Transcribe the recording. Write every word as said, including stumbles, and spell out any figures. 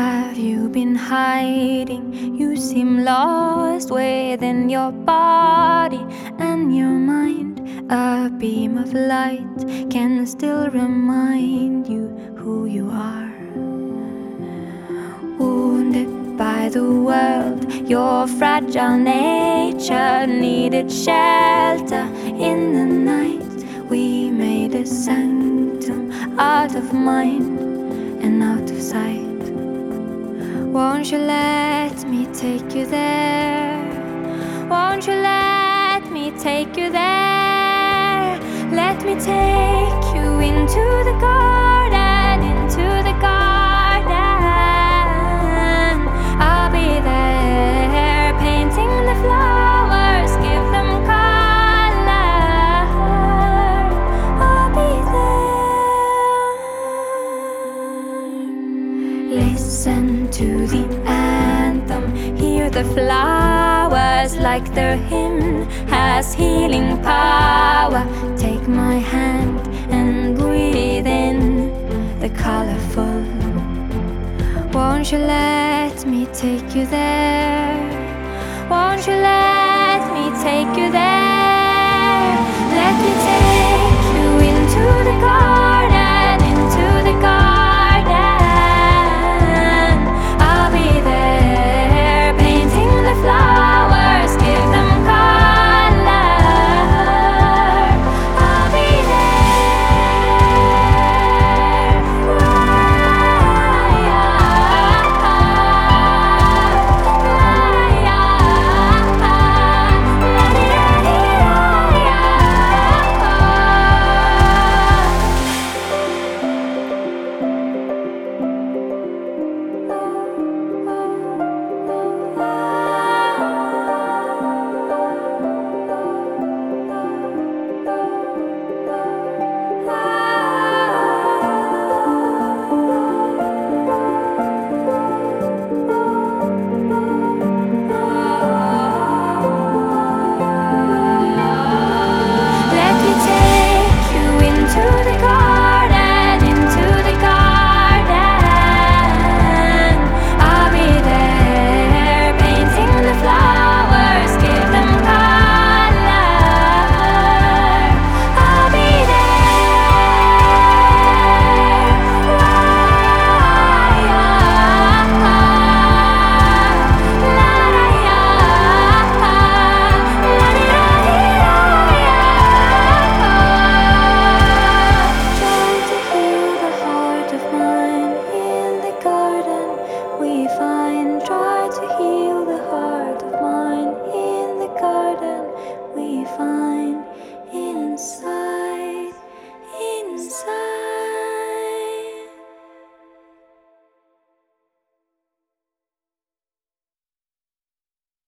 have you been hiding? You seem lost within your body and your mind. A beam of light can still remind you who you are. Wounded by the world, your fragile nature needed shelter in the night. We made a sanctum out of mind and out of sight. Won't you let me take you there? Won't you let me take you there? Let me take you into the garden, into the garden. I'll be there, painting the flowers, give them color. I'll be there. Listen to the anthem, hear the flowers like their hymn has healing power. Take my hand and breathe in the colorful. Won't you let me take you there? Won't you let me take you there? Let me take you into the garden.